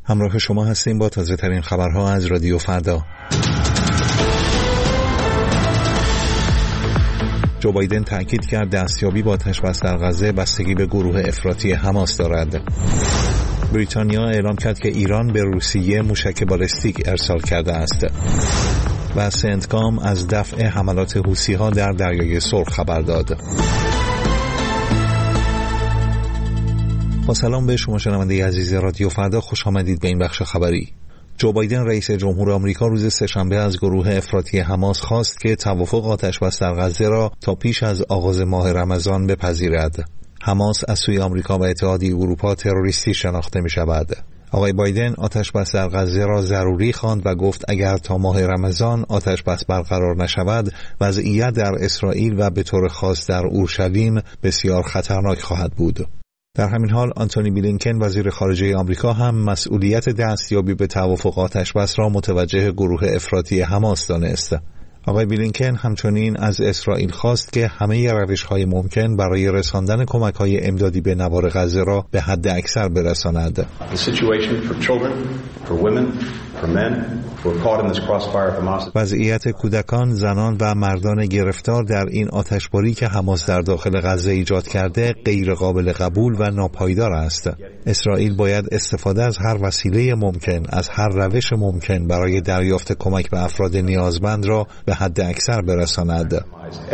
همراه شما هستیم با تازه ترین خبرها از رادیو فردا. جو بایدن تأکید کرد دستیابی با آتش‌بس در غزه بستگی به گروه افراطی حماس دارد. بریتانیا اعلام کرد که ایران به روسیه موشک بالستیک ارسال کرده است. و سنتکام از دفع حملات حوثی‌ها در دریای سرخ خبر داد. با سلام به شما شنونده عزیز رادیو فردا، خوش آمدید به این بخش خبری. جو بایدن رئیس جمهور آمریکا روز سه‌شنبه از گروه افراطی حماس خواست که توافق آتش‌بس در غزه را تا پیش از آغاز ماه رمضان بپذیرد. حماس از سوی آمریکا و اتحادیه اروپا تروریستی شناخته می شود. آقای بایدن آتش‌بس در غزه را ضروری خواند و گفت اگر تا ماه رمضان آتش‌بس برقرار نشود، وضعیت در اسرائیل و به طور خاص در اورشلیم بسیار خطرناک خواهد بود. در همین حال آنتونی بلینکن وزیر خارجه آمریکا هم مسئولیت دستیابی به توافق آتش‌بس را متوجه گروه افراطی حماس دانست. آقای بلینکن همچنین از اسرائیل خواست که همه روش‌های ممکن برای رساندن کمک‌های امدادی به نوار غزه را به حد اکثر برساند. وضعیت کودکان، زنان و مردان گرفتار در این آتشباری که حماس در داخل غزه ایجاد کرده غیر قابل قبول و ناپایدار است. اسرائیل باید استفاده از هر وسیله ممکن، از هر روش ممکن برای دریافت کمک به افراد نیازمند را به حد اکثر برساند.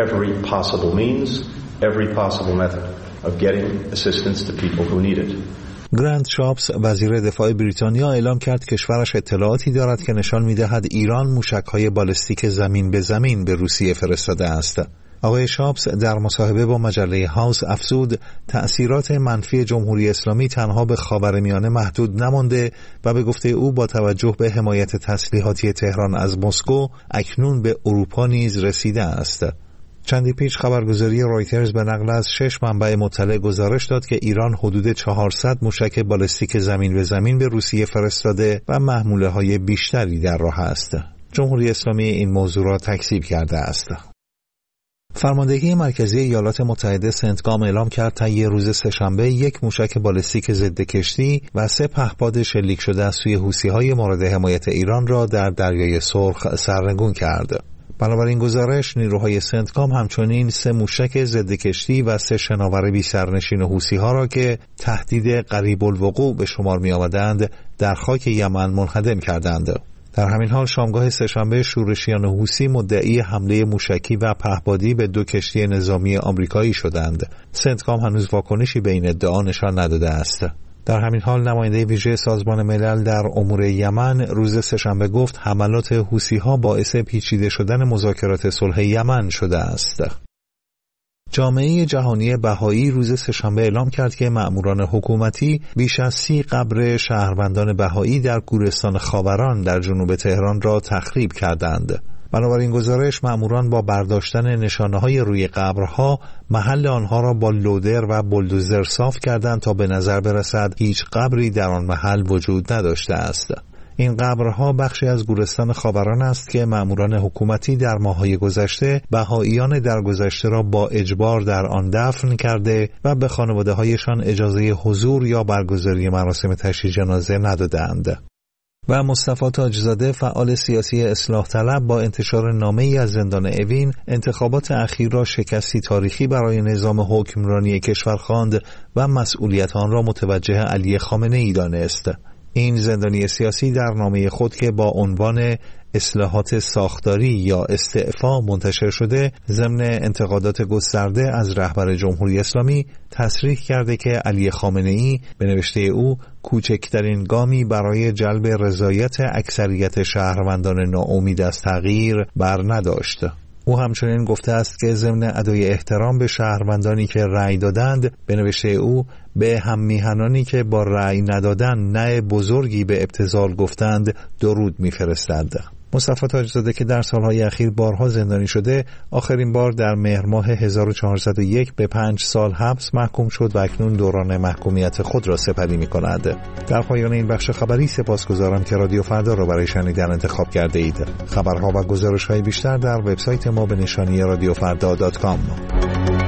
گرانت شاپس وزیر دفاع بریتانیا اعلام کرد کشورش اطلاعاتی دارد که نشان می‌دهد ایران موشک‌های بالستیک زمین به زمین به روسیه فرستاده است. آقای شاپس در مصاحبه با مجله هاوس افزود تأثیرات منفی جمهوری اسلامی تنها به خاورمیانه محدود نمانده و به گفته او با توجه به حمایت تسلیحاتی تهران از مسکو اکنون به اروپا نیز رسیده است. چندی پیش خبرگزاری رایترز به نقل از 6 منبع مطلع گزارش داد که ایران حدود 400 موشک بالستیک زمین به زمین به روسیه فرستاده و محموله‌های بیشتری در راه است. جمهوری اسلامی این موضوع را تکذیب کرده است. فرماندهی مرکزی ایالات متحده سنتکام اعلام کرد طی روز سه‌شنبه یک موشک بالستیک ضد کشتی و 3 پهپاد شلیک شده از سوی حوثی‌های مورد حمایت ایران را در دریای سرخ سرنگون کرد. بنابراین گزارش نیروهای سنتکام همچنین 3 موشک ضد کشتی و 3 شناور بی سرنشین حوثی‌ها را که تهدید قریب الوقوع به شمار می آمدند در خاک یمن منهدم کردند. در همین حال شامگاه سه‌شنبه شورشیان حوثی مدعی حمله موشکی و پهپادی به 2 کشتی نظامی آمریکایی شدند. سنتکام هنوز واکنشی به این ادعا نشان نداده است. در همین حال نماینده ویژه سازمان ملل در امور یمن روز سه‌شنبه گفت حملات حوثی‌ها باعث پیچیده شدن مذاکرات صلح یمن شده است. جامعه جهانی بهایی روز سه‌شنبه اعلام کرد که مأموران حکومتی بیش از 30 قبر شهروندان بهایی در گورستان خاوران در جنوب تهران را تخریب کردند. بنابراین گزارش مأموران با برداشتن نشانه‌های روی قبرها محل آنها را با لودر و بولدوزر صاف کردند تا به نظر برسد هیچ قبری در آن محل وجود نداشته است. این قبرها بخشی از گورستان خاوران است که مأموران حکومتی در ماه‌های گذشته بهائیان درگذشته را با اجبار در آن دفن کرده و به خانواده‌هایشان اجازه حضور یا برگزاری مراسم تشییع جنازه ندادند. و مصطفی تاجزاده فعال سیاسی اصلاح طلب با انتشار نامه‌ای از زندان اوین انتخابات اخیر را شکستی تاریخی برای نظام حکمرانی کشور خواند و مسئولیت آن را متوجه علی خامنه‌ای دانست. این زندانی سیاسی در نامه خود که با عنوان اصلاحات ساختاری یا استعفا منتشر شده ضمن انتقادات گسترده از رهبر جمهوری اسلامی تصریح کرده که علی خامنه‌ای به نوشته او کوچکترین گامی برای جلب رضایت اکثریت شهروندان ناامید از تغییر بر نداشت. او همچنین گفته است که ضمن ادای احترام به شهروندانی که رأی دادند به نوشته او به هم میهنانی که با رأی ندادن نه بزرگی به ابتذال گفتند درود میفرستد. مصطفی تاجزاده که در سالهای اخیر بارها زندانی شده آخرین بار در مهر ماه 1401 به 5 سال حبس محکوم شد و اکنون دوران محکومیت خود را سپری می کند. در پایان این بخش خبری سپاسگزارم که رادیو فردا را برای شنیدن انتخاب کرده اید. خبرها و گزارش‌های بیشتر در وبسایت ما به نشانی radiofrda.com.